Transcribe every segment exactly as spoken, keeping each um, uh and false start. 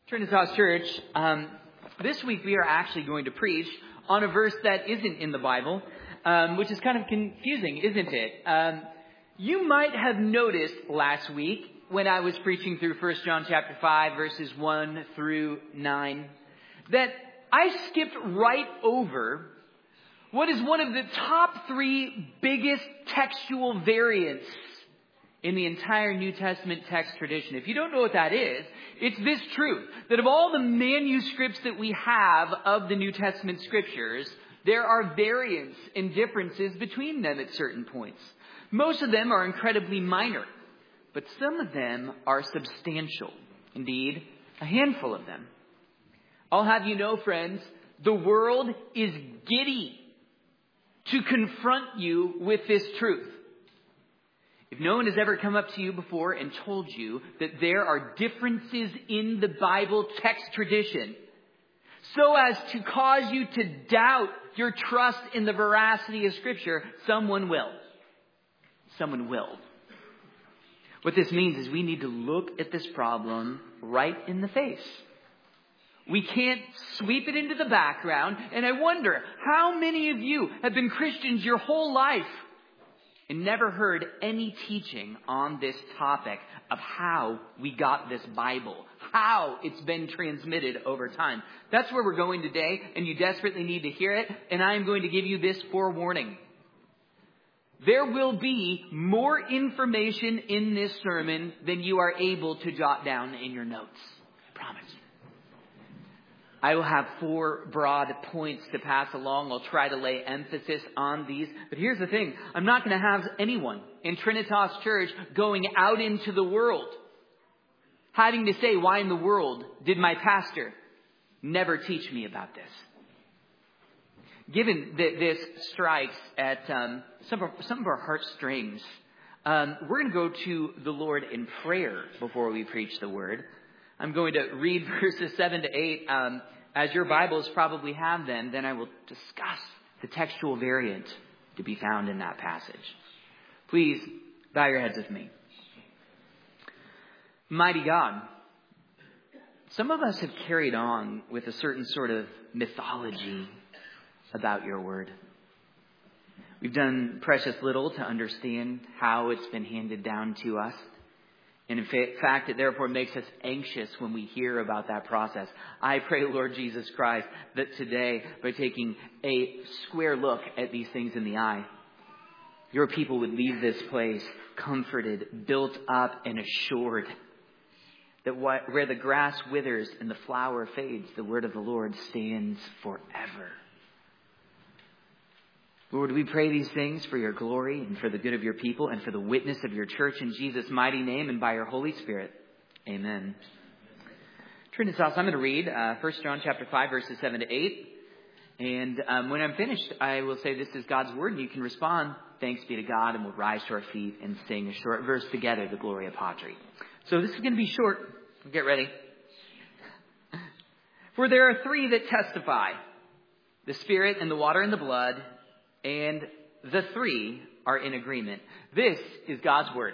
Trinitas Church, um, this week we are actually going to preach on a verse that isn't in the Bible, um, which is kind of confusing, isn't it? Um, you might have noticed last week when I was preaching through First John chapter five, verses one through nine, that I skipped right over what is one of the top three biggest textual variants in the entire New Testament text tradition. If you don't know what that is, it's this truth, that of all the manuscripts that we have of the New Testament scriptures, there are variants and differences between them at certain points. Most of them are incredibly minor, but some of them are substantial. Indeed, a handful of them. I'll have you know, friends, the world is giddy to confront you with this truth. If no one has ever come up to you before and told you that there are differences in the Bible text tradition so as to cause you to doubt your trust in the veracity of Scripture, someone will. Someone will. What this means is we need to look at this problem right in the face. We can't sweep it into the background. And I wonder, how many of you have been Christians your whole life and never heard any teaching on this topic of how we got this Bible, how it's been transmitted over time? That's where we're going today, and you desperately need to hear it. And I am going to give you this forewarning. There will be more information in this sermon than you are able to jot down in your notes. I promise. I will have four broad points to pass along. I'll try to lay emphasis on these. But here's the thing. I'm not going to have anyone in Trinitas Church going out into the world having to say, why in the world did my pastor never teach me about this? Given that this strikes at um, some, of our, some of our heartstrings, um, we're going to go to the Lord in prayer before we preach the word. I'm going to read verses seven to eight. Um, as your Bibles probably have them, then I will discuss the textual variant to be found in that passage. Please bow your heads with me. Mighty God, some of us have carried on with a certain sort of mythology about your word. We've done precious little to understand how it's been handed down to us. And in fact, it therefore makes us anxious when we hear about that process. I pray, Lord Jesus Christ, that today, by taking a square look at these things in the eye, your people would leave this place comforted, built up, and assured that where the grass withers and the flower fades, the word of the Lord stands forever. Lord, we pray these things for your glory and for the good of your people and for the witness of your church in Jesus' mighty name and by your Holy Spirit. Amen. Trinitas, I'm going to read uh, First John chapter five, verses seven to eight. And um, when I'm finished, I will say this is God's word, and you can respond, thanks be to God, and we'll rise to our feet and sing a short verse together, the Gloria Patri. So this is going to be short. Get ready. For there are three that testify, the Spirit and the water and the blood, and the three are in agreement. This is God's word.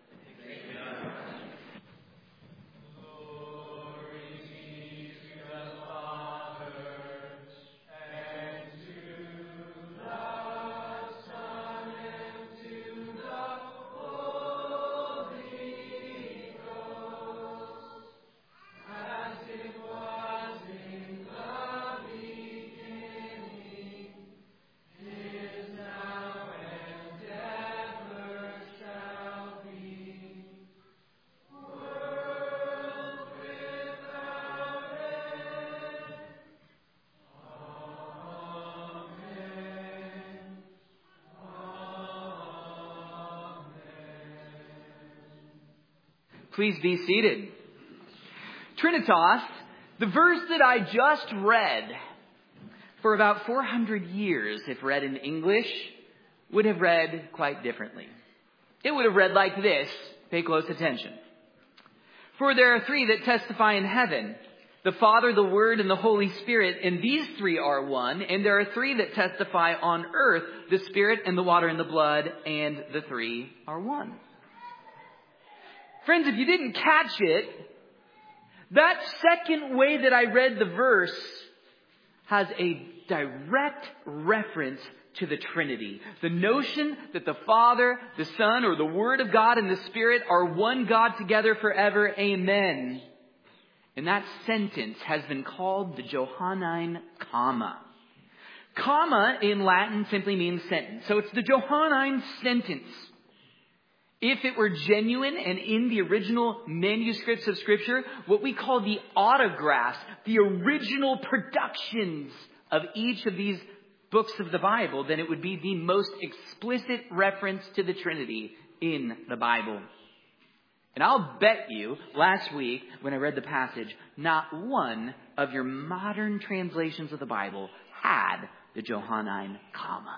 Please be seated. Trinitas, the verse that I just read, for about four hundred years, if read in English, would have read quite differently. It would have read like this. Pay close attention. For there are three that testify in heaven, the Father, the Word, and the Holy Spirit, and these three are one. And there are three that testify on earth, the Spirit and the water and the blood, and the three are one. Friends, if you didn't catch it, That second way that I read the verse has a direct reference to the Trinity. The notion that the Father, the Son, or the Word of God and the Spirit are one God together forever. Amen. And that sentence has been called the Johannine comma. Comma in Latin simply means sentence. So it's the Johannine sentence. If it were genuine and in the original manuscripts of Scripture, what we call the autographs, the original productions of each of these books of the Bible, then it would be the most explicit reference to the Trinity in the Bible. And I'll bet you, last week when I read the passage, not one of your modern translations of the Bible had the Johannine comma.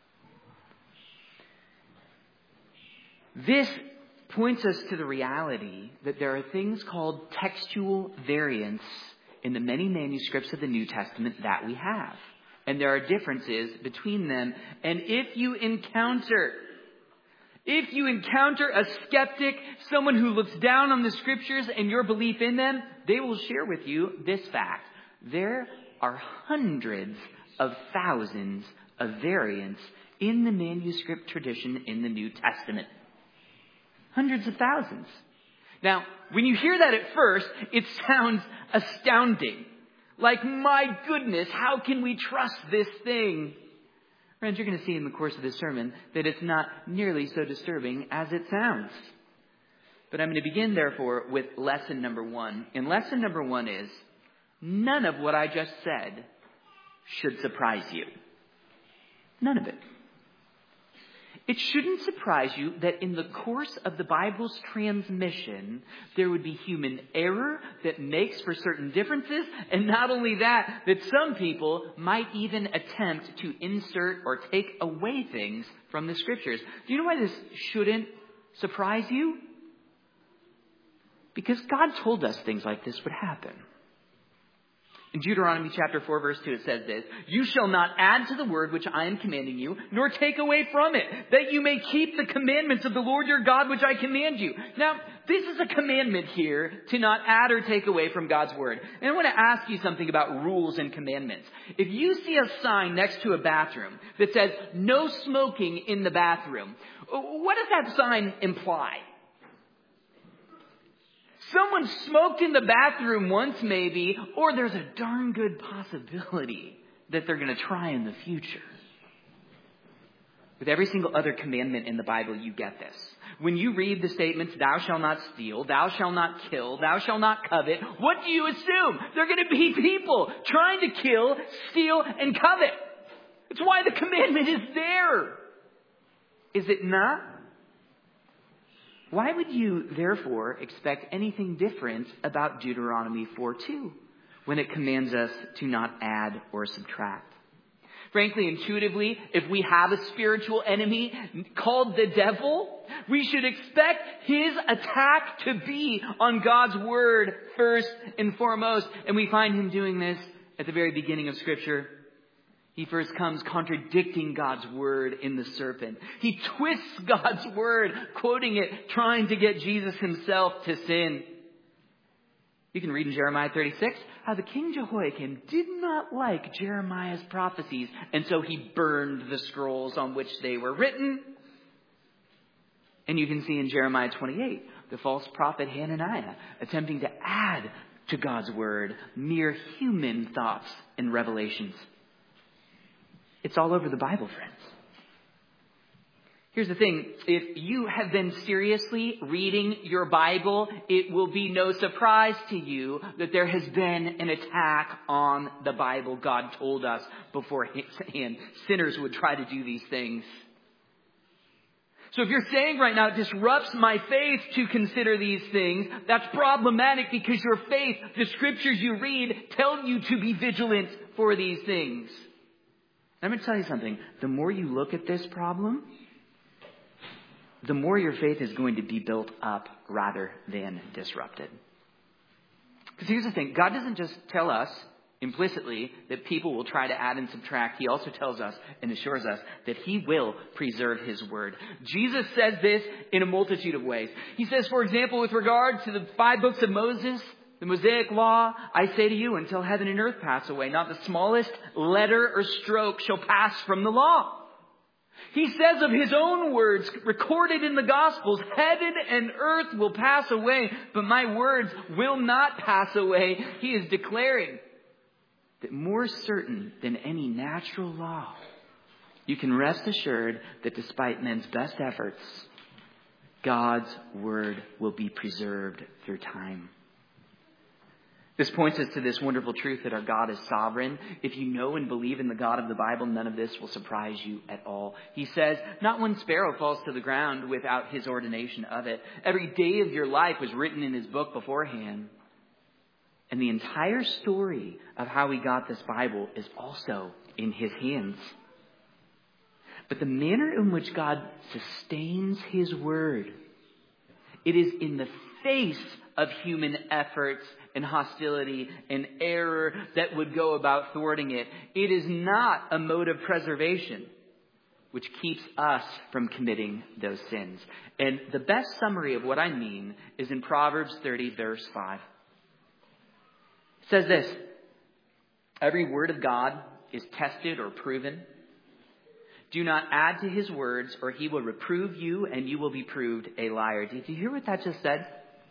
This points us to the reality that there are things called textual variants in the many manuscripts of the New Testament that we have. And there are differences between them. And if you encounter, if you encounter a skeptic, someone who looks down on the Scriptures and your belief in them, they will share with you this fact. There are hundreds of thousands of variants in the manuscript tradition in the New Testament. Hundreds of thousands. Now, when you hear that at first, it sounds astounding. Like, my goodness, how can we trust this thing? Friends, you're going to see in the course of this sermon that it's not nearly so disturbing as it sounds. But I'm going to begin, therefore, with lesson number one. And lesson number one is, none of what I just said should surprise you. None of it. It shouldn't surprise you that in the course of the Bible's transmission, there would be human error that makes for certain differences. And not only that, that some people might even attempt to insert or take away things from the Scriptures. Do you know why this shouldn't surprise you? Because God told us things like this would happen. In Deuteronomy chapter four, verse two, it says this, "You shall not add to the word which I am commanding you, nor take away from it, that you may keep the commandments of the Lord your God which I command you." Now, this is a commandment here to not add or take away from God's word. And I want to ask you something about rules and commandments. If you see a sign next to a bathroom that says, "No smoking in the bathroom," what does that sign imply? Someone smoked in the bathroom once maybe, or there's a darn good possibility that they're going to try in the future. With every single other commandment in the Bible, you get this. When you read the statements, "Thou shalt not steal, thou shalt not kill, thou shalt not covet," what do you assume? They're going to be people trying to kill, steal, and covet. It's why the commandment is there. Is it not? Why would you, therefore, expect anything different about Deuteronomy four two when it commands us to not add or subtract? Frankly, intuitively, if we have a spiritual enemy called the devil, we should expect his attack to be on God's word first and foremost. And we find him doing this at the very beginning of Scripture. He first comes contradicting God's word in the serpent. He twists God's word, quoting it, trying to get Jesus himself to sin. You can read in Jeremiah thirty-six how the king Jehoiakim did not like Jeremiah's prophecies, and so he burned the scrolls on which they were written. And you can see in Jeremiah twenty-eight the false prophet Hananiah attempting to add to God's word mere human thoughts and revelations. It's all over the Bible, friends. Here's the thing. If you have been seriously reading your Bible, it will be no surprise to you that there has been an attack on the Bible. God told us beforehand sinners would try to do these things. So if you're saying right now, it disrupts my faith to consider these things, that's problematic because your faith, the Scriptures you read, tell you to be vigilant for these things. I'm going to tell you something. The more you look at this problem, the more your faith is going to be built up rather than disrupted. Because here's the thing. God doesn't just tell us implicitly that people will try to add and subtract. He also tells us and assures us that he will preserve his word. Jesus says this in a multitude of ways. He says, for example, with regard to the five books of Moses, The Mosaic law, I say to you, until heaven and earth pass away, not the smallest letter or stroke shall pass from the law. He says of his own words recorded in the Gospels, heaven and earth will pass away, but my words will not pass away. He is declaring that more certain than any natural law, you can rest assured that despite men's best efforts, God's word will be preserved through time. This points us to this wonderful truth that our God is sovereign. If you know and believe in the God of the Bible, none of this will surprise you at all. He says, not one sparrow falls to the ground without his ordination of it. Every day of your life was written in his book beforehand. And the entire story of how he got this Bible is also in his hands. But the manner in which God sustains his word, it is in the face of human efforts and hostility and error that would go about thwarting it. It is not a mode of preservation which keeps us from committing those sins. And the best summary of what I mean is in Proverbs thirty, verse five. It says this: every word of God is tested or proven. Do not add to his words, or he will reprove you, and you will be proved a liar. Did you hear what that just said?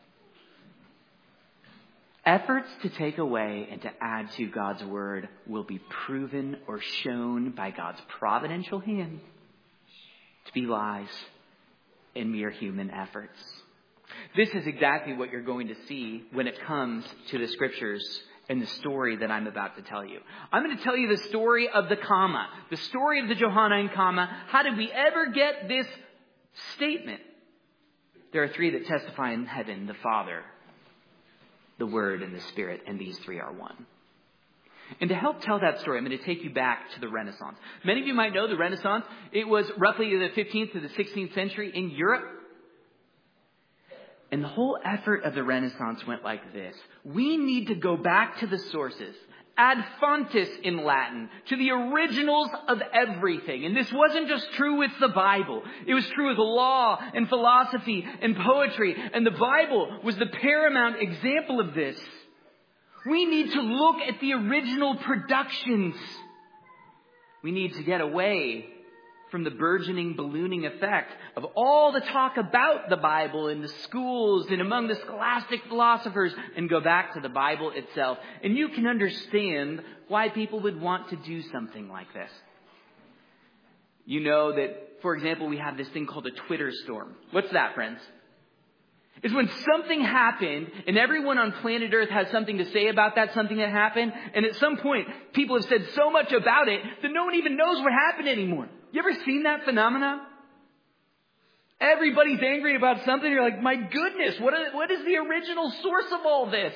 Efforts to take away and to add to God's word will be proven or shown by God's providential hand to be lies and mere human efforts. This is exactly what you're going to see when it comes to the scriptures and the story that I'm about to tell you. I'm going to tell you the story of the comma, the story of the Johannine comma. How did we ever get this statement? There are three that testify in heaven: the Father, the Word, and the Spirit, and these three are one. And to help tell that story, I'm going to take you back to the Renaissance. Many of you might know the Renaissance. It was roughly the fifteenth to the sixteenth century in Europe. And the whole effort of the Renaissance went like this. We need to go back to the sources. Ad fontes in Latin, to the originals of everything. And this wasn't just true with the Bible. It was true with law and philosophy and poetry. And the Bible was the paramount example of this. We need to look at the original productions. We need to get away from the burgeoning, ballooning effect of all the talk about the Bible in the schools and among the scholastic philosophers, and go back to the Bible itself. And you can understand why people would want to do something like this. You know that, for example, we have this thing called a Twitter storm. What's that, friends? It's when something happened and everyone on planet Earth has something to say about that something that happened. And at some point, people have said so much about it that no one even knows what happened anymore. You ever seen that phenomenon? Everybody's angry about something. You're like, my goodness, what is, what is the original source of all this?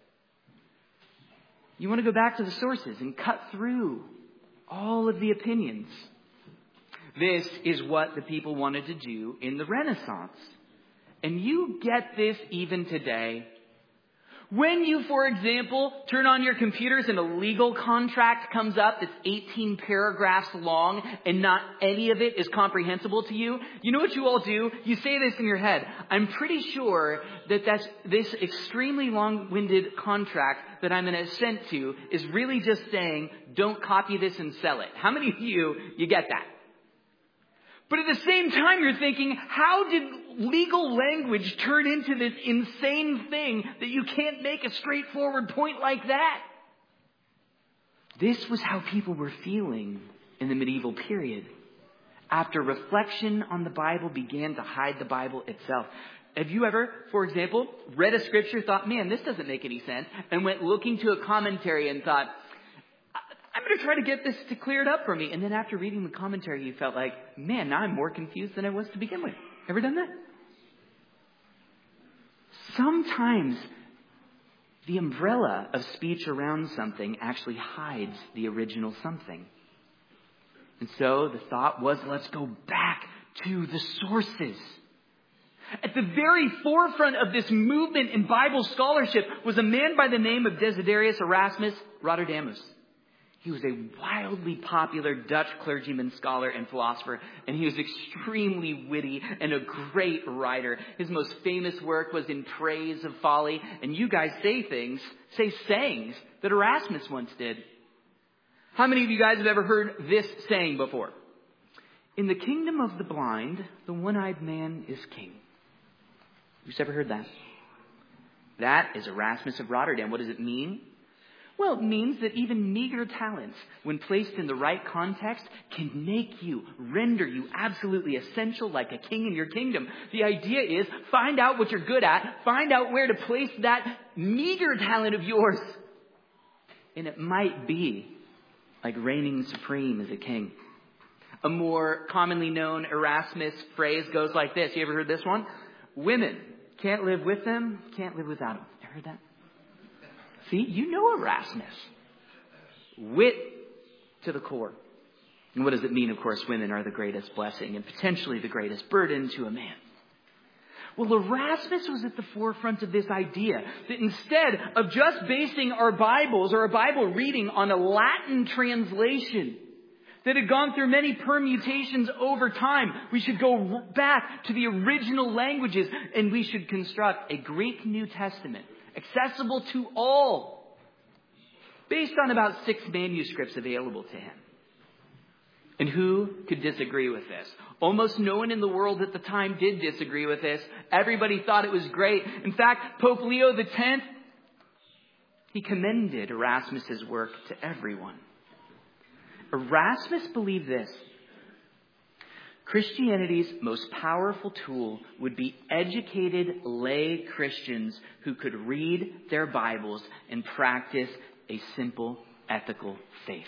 You want to go back to the sources and cut through all of the opinions. This is what the people wanted to do in the Renaissance. And you get this even today. When you, for example, turn on your computers and a legal contract comes up that's eighteen paragraphs long and not any of it is comprehensible to you, you know what you all do? You say this in your head. I'm pretty sure that that's, this extremely long-winded contract that I'm going to assent to is really just saying, don't copy this and sell it. How many of you, you get that? But at the same time, you're thinking, how did legal language turn into this insane thing that you can't make a straightforward point like that? This was how people were feeling in the medieval period. After reflection on the Bible began to hide the Bible itself. Have you ever, for example, read a scripture, thought, man, this doesn't make any sense, and went looking to a commentary and thought, I'm going to try to get this to clear it up for me. And then after reading the commentary, you felt like, man, now I'm more confused than I was to begin with. Ever done that? Sometimes the umbrella of speech around something actually hides the original something. And so the thought was, let's go back to the sources. At the very forefront of this movement in Bible scholarship was a man by the name of Desiderius Erasmus Rotterdamus. He was a wildly popular Dutch clergyman, scholar, and philosopher, and he was extremely witty and a great writer. His most famous work was In Praise of Folly, and you guys say things, say sayings that Erasmus once did. How many of you guys have ever heard this saying before? In the kingdom of the blind, the one-eyed man is king. Who's ever heard that? That is Erasmus of Rotterdam. What does it mean? Well, it means that even meager talents, when placed in the right context, can make you, render you absolutely essential like a king in your kingdom. The idea is find out what you're good at, find out where to place that meager talent of yours. And it might be like reigning supreme as a king. A more commonly known Erasmus phrase goes like this. You ever heard this one? Women can't live with them, can't live without them. Ever heard that? See, you know Erasmus. Wit to the core. And what does it mean? Of course, women are the greatest blessing and potentially the greatest burden to a man. Well, Erasmus was at the forefront of this idea that instead of just basing our Bibles or a Bible reading on a Latin translation that had gone through many permutations over time, we should go back to the original languages and we should construct a Greek New Testament accessible to all, based on about six manuscripts available to him. And who could disagree with this? Almost no one in the world at the time did disagree with this. Everybody thought it was great. In fact, Pope Leo the tenth, he commended Erasmus's work to everyone. Erasmus believed this: Christianity's most powerful tool would be educated lay Christians who could read their Bibles and practice a simple ethical faith.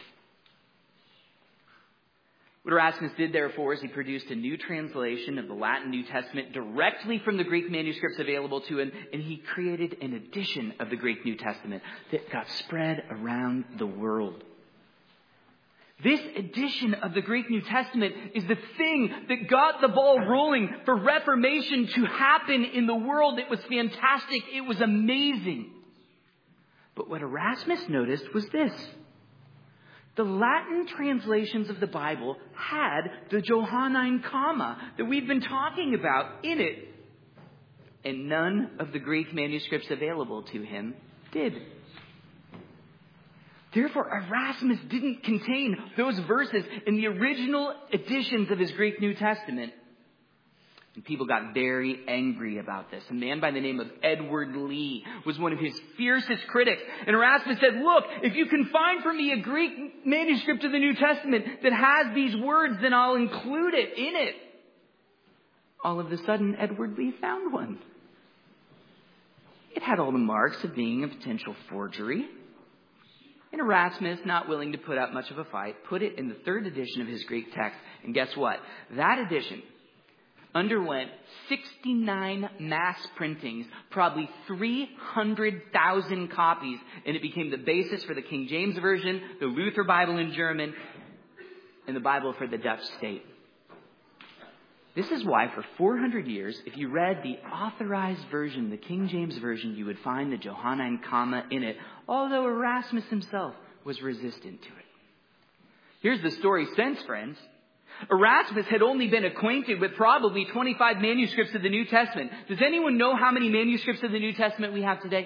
What Erasmus did, therefore, is he produced a new translation of the Latin New Testament directly from the Greek manuscripts available to him, and he created an edition of the Greek New Testament that got spread around the world. This edition of the Greek New Testament is the thing that got the ball rolling for Reformation to happen in the world. It was fantastic. It was amazing. But what Erasmus noticed was this: the Latin translations of the Bible had the Johannine comma that we've been talking about in it. And none of the Greek manuscripts available to him did. Therefore, Erasmus didn't contain those verses in the original editions of his Greek New Testament. And people got very angry about this. A man by the name of Edward Lee was one of his fiercest critics. And Erasmus said, look, if you can find for me a Greek manuscript of the New Testament that has these words, then I'll include it in it. All of a sudden, Edward Lee found one. It had all the marks of being a potential forgery. And Erasmus, not willing to put up much of a fight, put it in the third edition of his Greek text. And guess what? That edition underwent sixty-nine mass printings, probably three hundred thousand copies, and it became the basis for the King James Version, the Luther Bible in German, and the Bible for the Dutch state. This is why for four hundred years, if you read the authorized version, the King James Version, you would find the Johannine comma in it, although Erasmus himself was resistant to it. Here's the story since, friends. Erasmus had only been acquainted with probably twenty-five manuscripts of the New Testament. Does anyone know how many manuscripts of the New Testament we have today?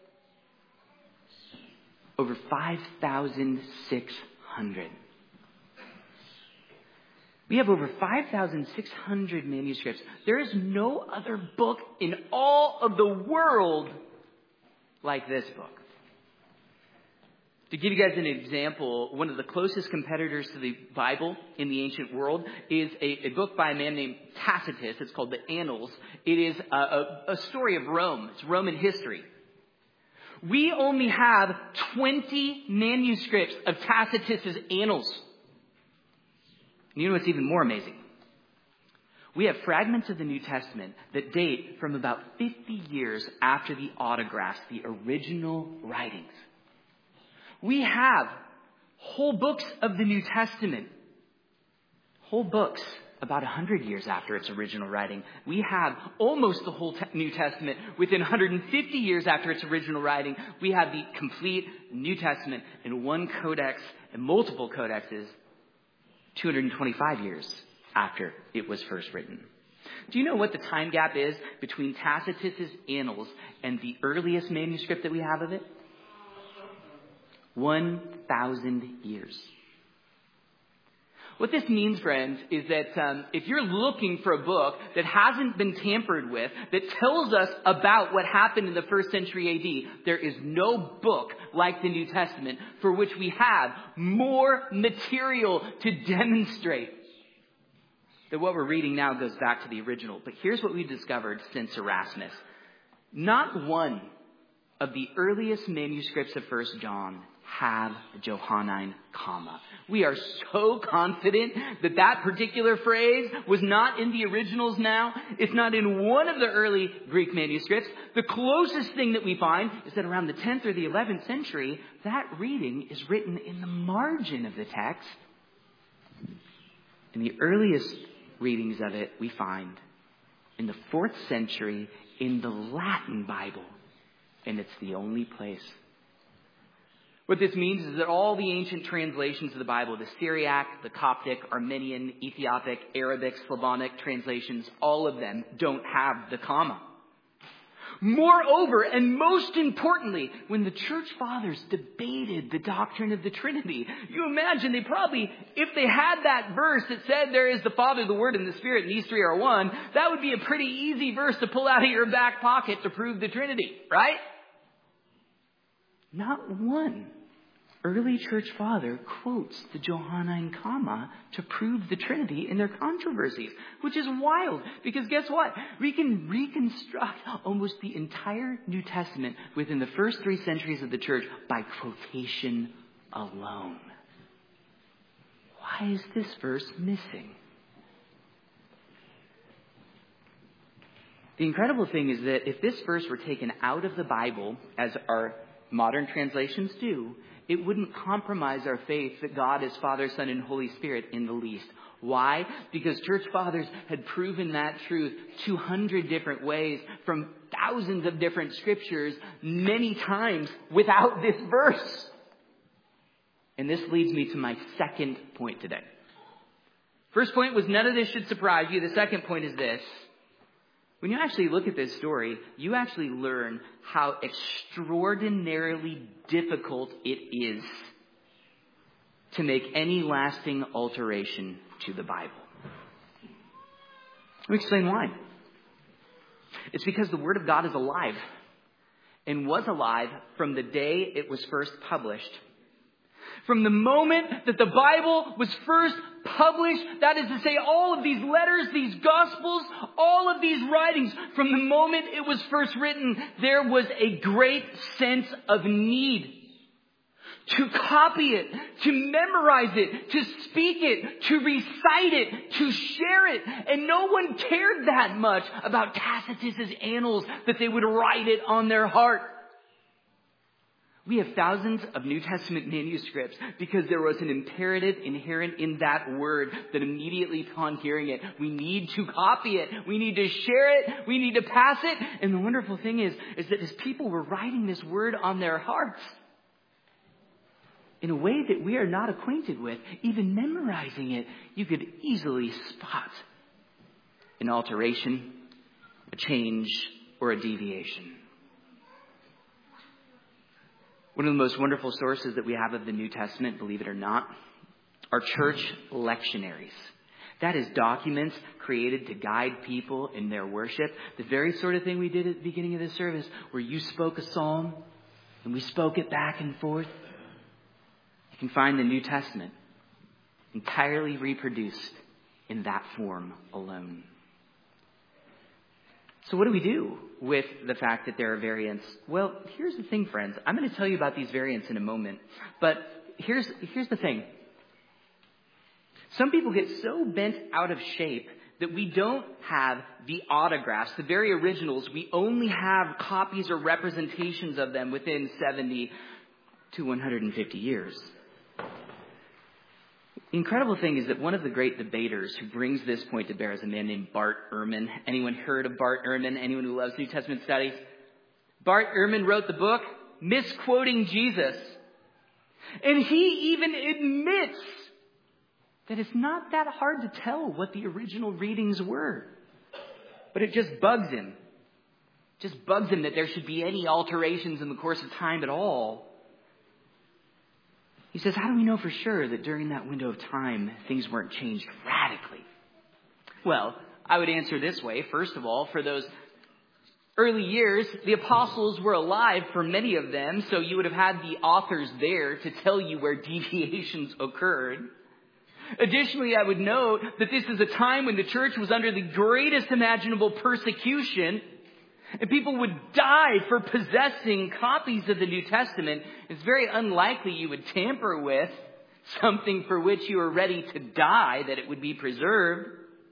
Over five thousand six hundred. We have over five thousand six hundred manuscripts. There is no other book in all of the world like this book. To give you guys an example, one of the closest competitors to the Bible in the ancient world is a, a book by a man named Tacitus. It's called the Annals. It is a, a, a story of Rome. It's Roman history. We only have twenty manuscripts of Tacitus's Annals. And you know what's even more amazing? We have fragments of the New Testament that date from about fifty years after the autographs, the original writings. We have whole books of the New Testament, whole books about one hundred years after its original writing. We have almost the whole te- New Testament within one hundred fifty years after its original writing. We have the complete New Testament in one codex and multiple codexes two hundred twenty-five years after it was first written. Do you know what the time gap is between Tacitus's Annals and the earliest manuscript that we have of it? one thousand years. What this means, friends, is that um, if you're looking for a book that hasn't been tampered with, that tells us about what happened in the first century A D, there is no book like the New Testament for which we have more material to demonstrate that what we're reading now goes back to the original. But here's what we discovered since Erasmus. Not one of the earliest manuscripts of First John have the Johannine comma. We are so confident that that particular phrase was not in the originals now. It's not in one of the early Greek manuscripts. The closest thing that we find is that around the tenth or the eleventh century, that reading is written in the margin of the text. And the earliest readings of it we find in the fourth century in the Latin Bible. And it's the only place. What this means is that all the ancient translations of the Bible, the Syriac, the Coptic, Armenian, Ethiopic, Arabic, Slavonic translations, all of them don't have the comma. Moreover, and most importantly, when the church fathers debated the doctrine of the Trinity, you imagine they probably, if they had that verse that said there is the Father, the Word, and the Spirit, and these three are one, that would be a pretty easy verse to pull out of your back pocket to prove the Trinity, right? Not one early church father quotes the Johannine comma to prove the Trinity in their controversies, which is wild because guess what? We can reconstruct almost the entire New Testament within the first three centuries of the church by quotation alone. Why is this verse missing? The incredible thing is that if this verse were taken out of the Bible, as our modern translations do, it wouldn't compromise our faith that God is Father, Son, and Holy Spirit in the least. Why? Because church fathers had proven that truth two hundred different ways from thousands of different scriptures many times without this verse. And this leads me to my second point today. First point was none of this should surprise you. The second point is this. When you actually look at this story, you actually learn how extraordinarily difficult it is to make any lasting alteration to the Bible. Let me explain why. It's because the Word of God is alive and was alive from the day it was first published. From the moment that the Bible was first published, that is to say, all of these letters, these Gospels, all of these writings, from the moment it was first written, there was a great sense of need to copy it, to memorize it, to speak it, to recite it, to share it. And no one cared that much about Tacitus's Annals that they would write it on their heart. We have thousands of New Testament manuscripts because there was an imperative inherent in that word that immediately upon hearing it, we need to copy it. We need to share it. We need to pass it. And the wonderful thing is, is that as people were writing this word on their hearts in a way that we are not acquainted with, even memorizing it, you could easily spot an alteration, a change, or a deviation. One of the most wonderful sources that we have of the New Testament, believe it or not, are church lectionaries. That is documents created to guide people in their worship. The very sort of thing we did at the beginning of this service, where you spoke a psalm and we spoke it back and forth. You can find the New Testament entirely reproduced in that form alone. So what do we do with the fact that there are variants? Well, here's the thing, friends. I'm going to tell you about these variants in a moment. But here's, here's the thing. Some people get so bent out of shape that we don't have the autographs, the very originals. We only have copies or representations of them within seventy to one hundred fifty years. The incredible thing is that one of the great debaters who brings this point to bear is a man named Bart Ehrman. Anyone heard of Bart Ehrman? Anyone who loves New Testament studies? Bart Ehrman wrote the book, Misquoting Jesus. And he even admits that it's not that hard to tell what the original readings were. But it just bugs him. It just bugs him that there should be any alterations in the course of time at all. He says, how do we know for sure that during that window of time, things weren't changed radically? Well, I would answer this way. First of all, for those early years, the apostles were alive for many of them, so you would have had the authors there to tell you where deviations occurred. Additionally, I would note that this is a time when the church was under the greatest imaginable persecution, and people would die for possessing copies of the New Testament. It's very unlikely you would tamper with something for which you were ready to die, that it would be preserved.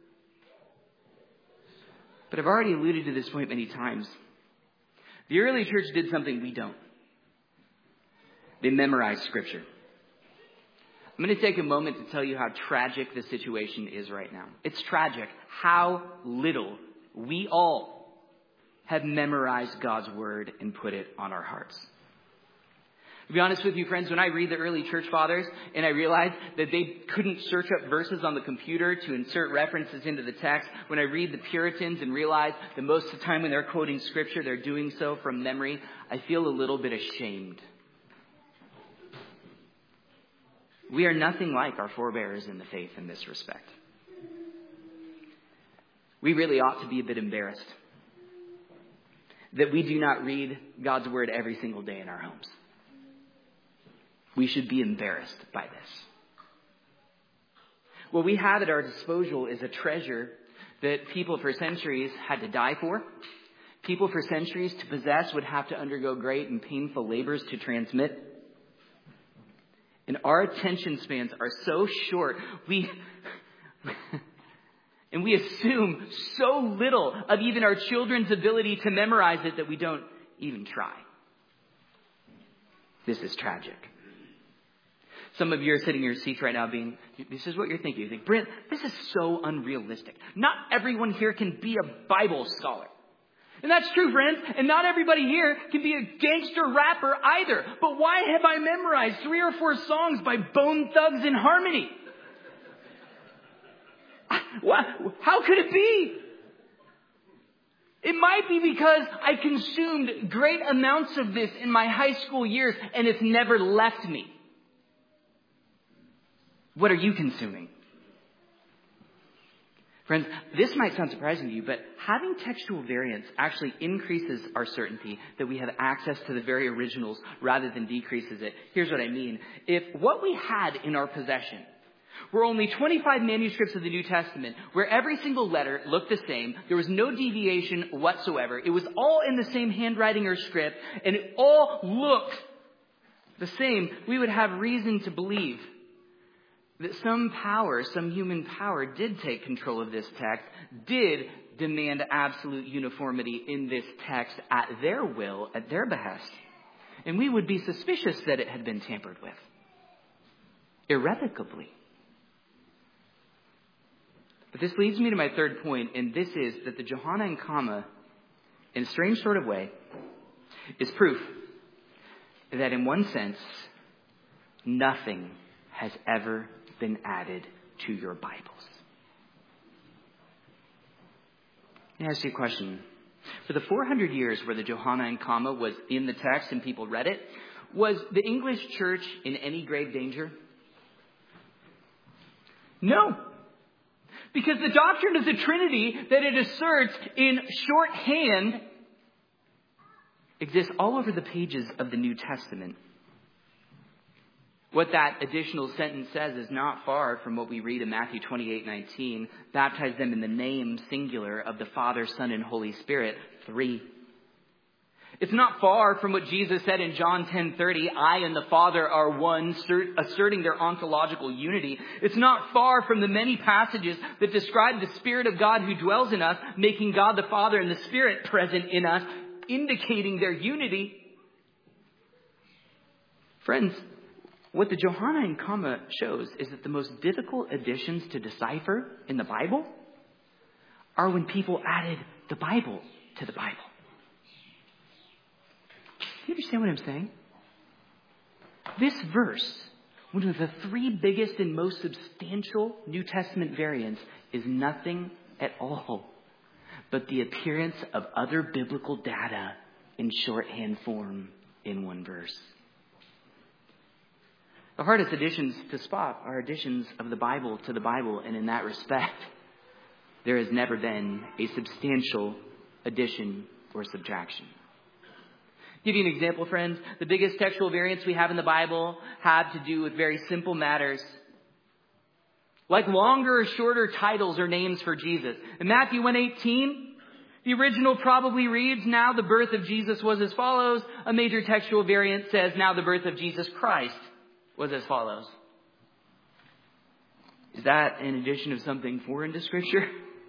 But I've already alluded to this point many times. The early church did something we don't. They memorized Scripture. I'm going to take a moment to tell you how tragic the situation is right now. It's tragic how little we all have memorized God's Word and put it on our hearts. To be honest with you, friends, when I read the early church fathers and I realize that they couldn't search up verses on the computer to insert references into the text, when I read the Puritans and realize that most of the time when they're quoting Scripture, they're doing so from memory, I feel a little bit ashamed. We are nothing like our forebears in the faith in this respect. We really ought to be a bit embarrassed that we do not read God's Word every single day in our homes. We should be embarrassed by this. What we have at our disposal is a treasure that people for centuries had to die for. People for centuries to possess would have to undergo great and painful labors to transmit. And our attention spans are so short, we and we assume so little of even our children's ability to memorize it that we don't even try. This is tragic. Some of you are sitting in your seats right now being, this is what you're thinking. You think, Brent, this is so unrealistic. Not everyone here can be a Bible scholar. And that's true, friends. And not everybody here can be a gangster rapper either. But why have I memorized three or four songs by Bone Thugs and Harmony? How could it be? It might be because I consumed great amounts of this in my high school years and it's never left me. What are you consuming? Friends, this might sound surprising to you, but having textual variants actually increases our certainty that we have access to the very originals rather than decreases it. Here's what I mean. If what we had in our possession were only twenty-five manuscripts of the New Testament, where every single letter looked the same, there was no deviation whatsoever, it was all in the same handwriting or script, and it all looked the same, we would have reason to believe that some power, some human power did take control of this text, did demand absolute uniformity in this text at their will, at their behest. And we would be suspicious that it had been tampered with. Irrevocably. But this leads me to my third point, and this is that the Johannine comma, in a strange sort of way, is proof that in one sense, nothing has ever been added to your Bibles. Let me ask you a question. For the four hundred years where the Johannine comma was in the text and people read it, was the English church in any grave danger? No. Because the doctrine of the Trinity that it asserts in shorthand exists all over the pages of the New Testament. What that additional sentence says is not far from what we read in Matthew twenty-eight nineteen. Baptize them in the name singular of the Father, Son, and Holy Spirit. Three. It's not far from what Jesus said in John ten thirty. I and the Father are one, asserting their ontological unity. It's not far from the many passages that describe the Spirit of God who dwells in us, making God the Father and the Spirit present in us, indicating their unity. Friends, What the Johannine comma shows is that the most difficult additions to decipher in the Bible are when people added the Bible to the Bible. Do you understand what I'm saying? This verse, one of the three biggest and most substantial New Testament variants, is nothing at all but the appearance of other biblical data in shorthand form in one verse. The hardest additions to spot are additions of the Bible to the Bible, and in that respect, there has never been a substantial addition or subtraction. Give you an example, friends. The biggest textual variants we have in the Bible have to do with very simple matters, like longer or shorter titles or names for Jesus. In Matthew one eighteen, the original probably reads, "Now the birth of Jesus was as follows." A major textual variant says, "Now the birth of Jesus Christ was as follows." Is that an addition of something foreign to Scripture?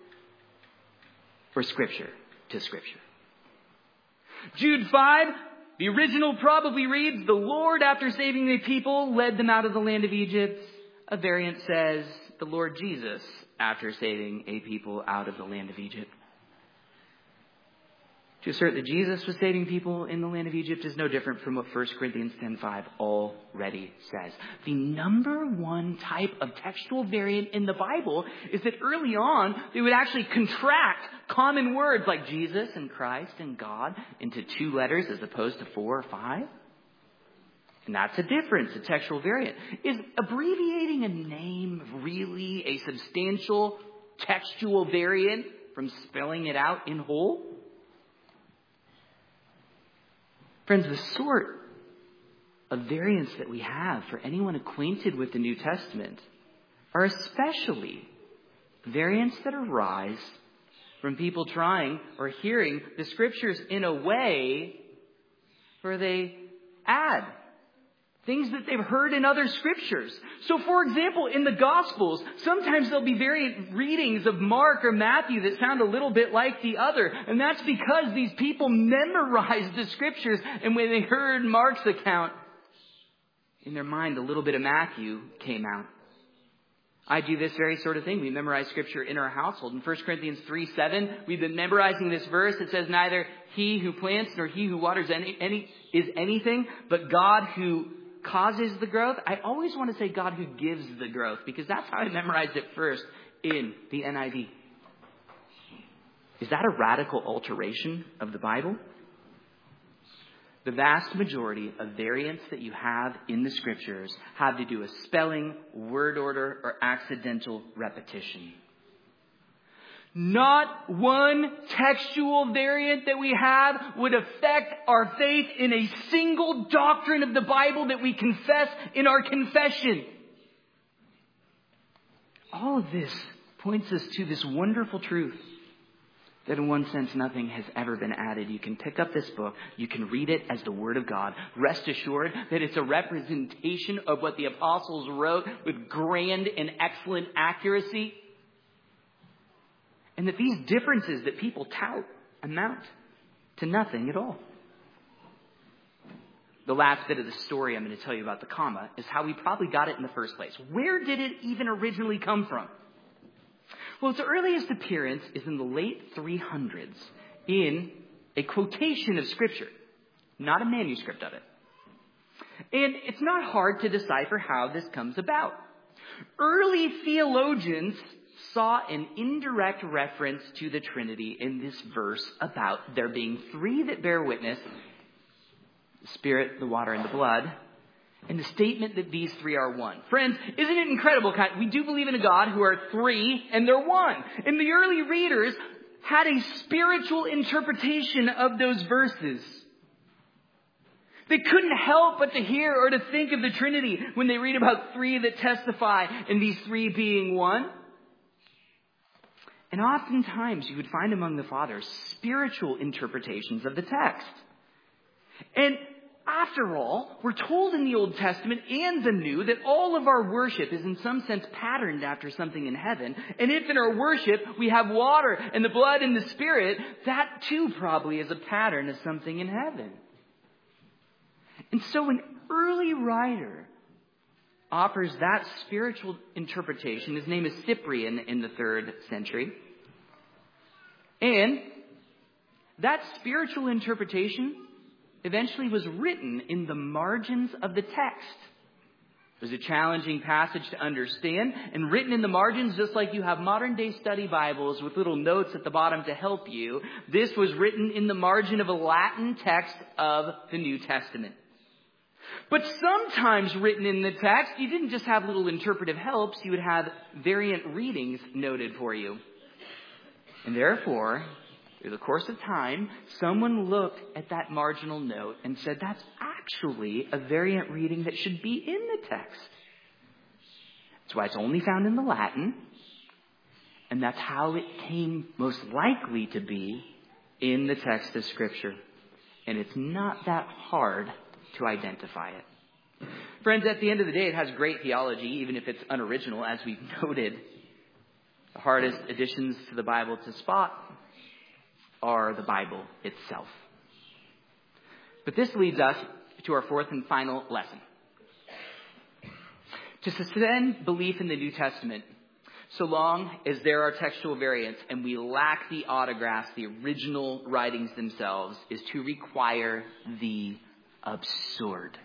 Or Scripture to Scripture? Jude five, the original probably reads, "The Lord, after saving the people, led them out of the land of Egypt." A variant says, "The Lord Jesus, after saving a people out of the land of Egypt." To assert that Jesus was saving people in the land of Egypt is no different from what First Corinthians ten five already says. The number one type of textual variant in the Bible is that early on, they would actually contract common words like Jesus and Christ and God into two letters as opposed to four or five. And that's a difference, a textual variant. Is abbreviating a name really a substantial textual variant from spelling it out in whole? Friends, the sort of variants that we have for anyone acquainted with the New Testament are especially variants that arise from people trying or hearing the Scriptures in a way where they add things that they've heard in other Scriptures. So, for example, in the Gospels, sometimes there'll be variant readings of Mark or Matthew that sound a little bit like the other. And that's because these people memorized the Scriptures. And when they heard Mark's account, in their mind, a little bit of Matthew came out. I do this very sort of thing. We memorize Scripture in our household. In First Corinthians three seven, we've been memorizing this verse. It says, "Neither he who plants nor he who waters any, any is anything, but God who causes the growth." I always want to say God who gives the growth, because that's how I memorized it first in the N I V. Is that a radical alteration of the Bible? The vast majority of variants that you have in the Scriptures have to do with spelling, word order, or accidental repetition. Not one textual variant that we have would affect our faith in a single doctrine of the Bible that we confess in our confession. All of this points us to this wonderful truth that in one sense nothing has ever been added. You can pick up this book. You can read it as the Word of God. Rest assured that it's a representation of what the apostles wrote with grand and excellent accuracy. And that these differences that people tout amount to nothing at all. The last bit of the story I'm going to tell you about the comma is how we probably got it in the first place. Where did it even originally come from? Well, its earliest appearance is in the late three hundreds in a quotation of Scripture, not a manuscript of it. And it's not hard to decipher how this comes about. Early theologians saw an indirect reference to the Trinity in this verse about there being three that bear witness, the Spirit, the water, and the blood, and the statement that these three are one. Friends, isn't it incredible? We do believe in a God who are three and they're one. And the early readers had a spiritual interpretation of those verses. They couldn't help but to hear or to think of the Trinity when they read about three that testify and these three being one. And oftentimes you would find among the fathers spiritual interpretations of the text. And after all, we're told in the Old Testament and the New that all of our worship is in some sense patterned after something in heaven. And if in our worship we have water and the blood and the Spirit, that too probably is a pattern of something in heaven. And so an early writer offers that spiritual interpretation. His name is Cyprian in the third century. And that spiritual interpretation eventually was written in the margins of the text. It was a challenging passage to understand and written in the margins, just like you have modern day study Bibles with little notes at the bottom to help you. This was written in the margin of a Latin text of the New Testament. But sometimes written in the text, you didn't just have little interpretive helps, you would have variant readings noted for you. And therefore, through the course of time, someone looked at that marginal note and said, that's actually a variant reading that should be in the text. That's why it's only found in the Latin. And that's how it came most likely to be in the text of Scripture. And it's not that hard to identify it. Friends, at the end of the day, it has great theology, even if it's unoriginal, as we've noted. The hardest additions to the Bible to spot are the Bible itself. But this leads us to our fourth and final lesson. To suspend belief in the New Testament, so long as there are textual variants and we lack the autographs, the original writings themselves, is to require the absurd.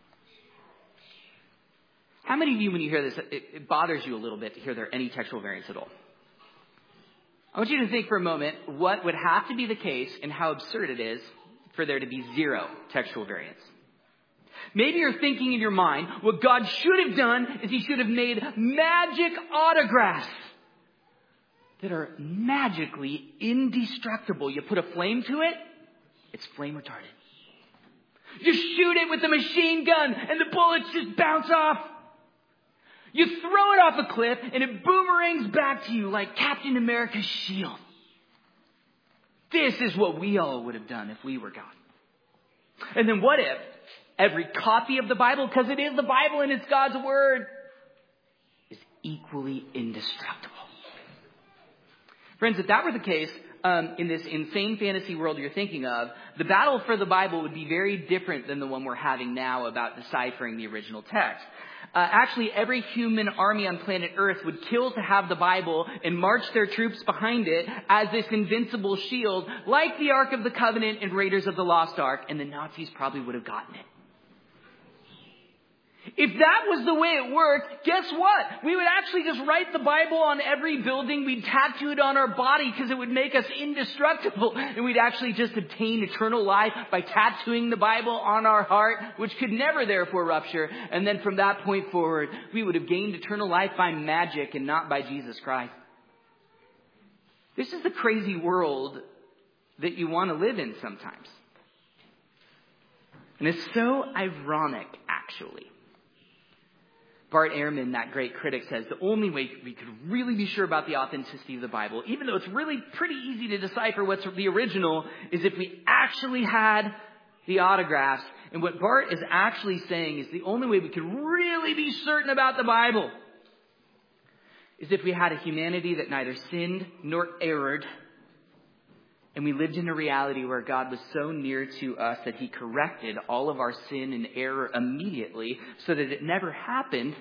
How many of you, when you hear this, it, it bothers you a little bit to hear there are any textual variants at all? I want you to think for a moment what would have to be the case and how absurd it is for there to be zero textual variants. Maybe you're thinking in your mind, what God should have done is he should have made magic autographs that are magically indestructible. You put a flame to it, it's flame retardant. You shoot it with a machine gun and the bullets just bounce off. You throw it off a cliff and it boomerangs back to you like Captain America's shield. This is what we all would have done if we were God. And then what if every copy of the Bible, because it is the Bible and it's God's word, is equally indestructible? Friends, if that were the case, um, in this insane fantasy world you're thinking of, the battle for the Bible would be very different than the one we're having now about deciphering the original text. Uh, actually, every human army on planet Earth would kill to have the Bible and march their troops behind it as this invincible shield, like the Ark of the Covenant and Raiders of the Lost Ark, and the Nazis probably would have gotten it. If that was the way it worked, guess what? We would actually just write the Bible on every building. We'd tattoo it on our body because it would make us indestructible. And we'd actually just obtain eternal life by tattooing the Bible on our heart, which could never therefore rupture. And then from that point forward, we would have gained eternal life by magic and not by Jesus Christ. This is the crazy world that you want to live in sometimes. And it's so ironic, actually. Bart Ehrman, that great critic, says the only way we could really be sure about the authenticity of the Bible, even though it's really pretty easy to decipher what's the original, is if we actually had the autographs. And what Bart is actually saying is the only way we could really be certain about the Bible is if we had a humanity that neither sinned nor erred, and we lived in a reality where God was so near to us that he corrected all of our sin and error immediately so that it never happened.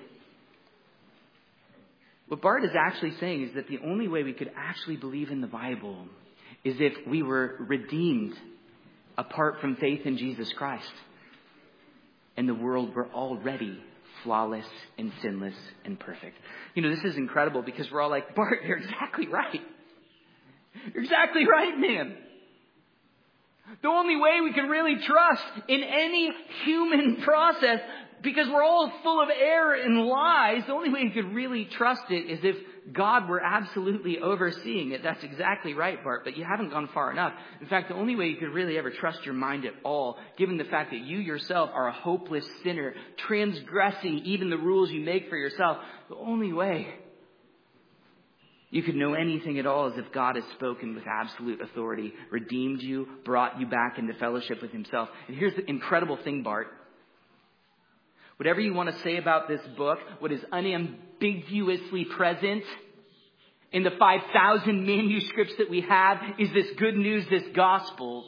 What Bart is actually saying is that the only way we could actually believe in the Bible is if we were redeemed apart from faith in Jesus Christ. And the world were already flawless and sinless and perfect. You know, this is incredible because we're all like, Bart, you're exactly right. You're exactly right, man. The only way we can really trust in any human process, because we're all full of error and lies, the only way we could really trust it is if God were absolutely overseeing it. That's exactly right, Bart, but you haven't gone far enough. In fact, the only way you could really ever trust your mind at all, given the fact that you yourself are a hopeless sinner, transgressing even the rules you make for yourself, the only way you could know anything at all is if God has spoken with absolute authority, redeemed you, brought you back into fellowship with himself. And here's the incredible thing, Bart. Whatever you want to say about this book, what is unambiguously present in the five thousand manuscripts that we have is this good news, this gospel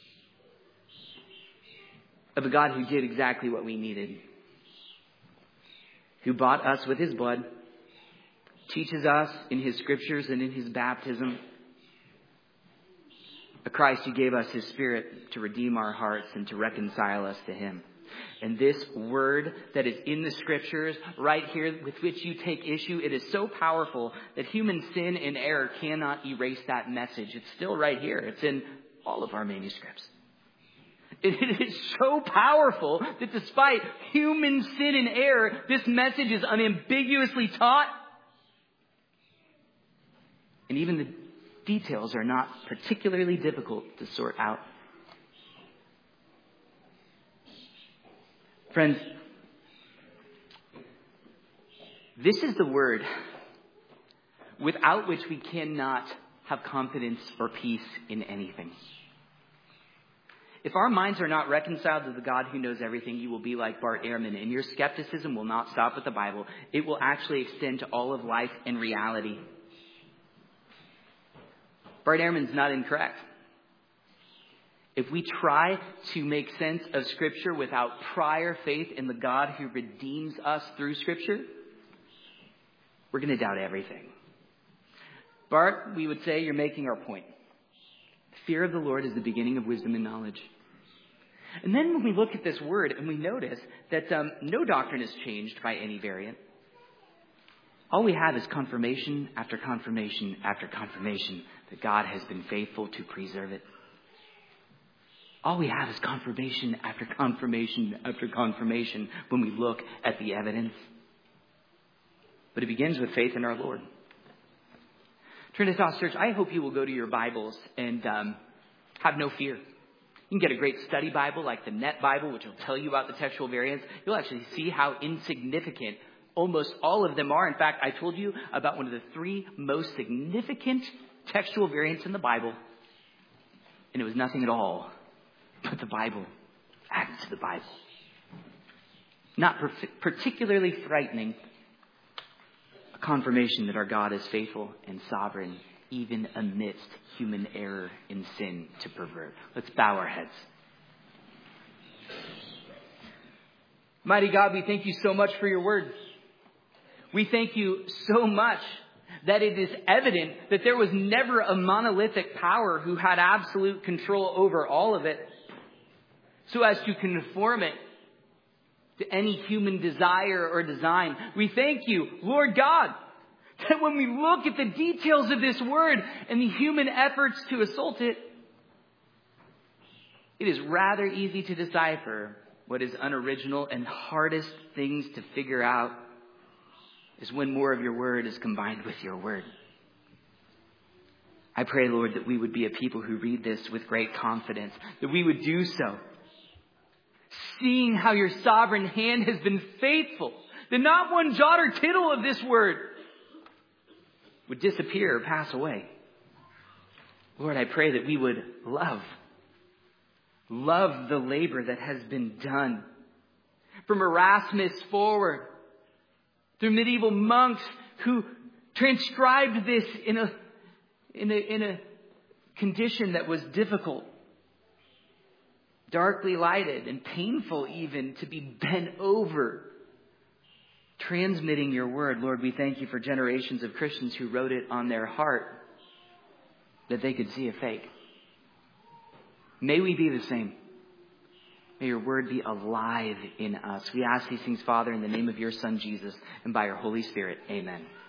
of a God who did exactly what we needed. who bought us with his blood, teaches us in his scriptures and in his baptism, a Christ who gave us his Spirit to redeem our hearts and to reconcile us to him. And this word that is in the scriptures right here with which you take issue, it is so powerful that human sin and error cannot erase that message. It's still right here. It's in all of our manuscripts. It is so powerful that despite human sin and error, this message is unambiguously taught. And even the details are not particularly difficult to sort out. Friends, this is the word without which we cannot have confidence or peace in anything. If our minds are not reconciled to the God who knows everything, you will be like Bart Ehrman, and your skepticism will not stop with the Bible. It will actually extend to all of life and reality. Bart Ehrman's not incorrect. If we try to make sense of Scripture without prior faith in the God who redeems us through Scripture, we're going to doubt everything. Bart, we would say you're making our point. The fear of the Lord is the beginning of wisdom and knowledge. And then when we look at this word and we notice that um, no doctrine is changed by any variant. All we have is confirmation after confirmation after confirmation that God has been faithful to preserve it. All we have is confirmation after confirmation after confirmation when we look at the evidence. But it begins with faith in our Lord. Trinitas Church, I hope you will go to your Bibles and um, have no fear. You can get a great study Bible like the Net Bible, which will tell you about the textual variants. You'll actually see how insignificant almost all of them are. In fact, I told you about one of the three most significant textual variants in the Bible. And it was nothing at all but the Bible added to the Bible. Not particularly frightening. A confirmation that our God is faithful and sovereign, even amidst human error and sin to pervert. Let's bow our heads. Mighty God, we thank you so much for your word. We thank you so much that it is evident that there was never a monolithic power who had absolute control over all of it, so as to conform it to any human desire or design. We thank you, Lord God, that when we look at the details of this word and the human efforts to assault it, it is rather easy to decipher what is unoriginal, and hardest things to figure out is when more of your word is combined with your word. I pray, Lord, that we would be a people who read this with great confidence, that we would do so, seeing how your sovereign hand has been faithful, that not one jot or tittle of this word would disappear or pass away. Lord, I pray that we would love, love the labor that has been done. From Erasmus forward, through medieval monks who transcribed this in a, in a, in a condition that was difficult, darkly lighted and painful even to be bent over, transmitting your word. Lord, we thank you for generations of Christians who wrote it on their heart that they could see a fake. May we be the same. May your word be alive in us. We ask these things, Father, in the name of your Son, Jesus, and by your Holy Spirit. Amen.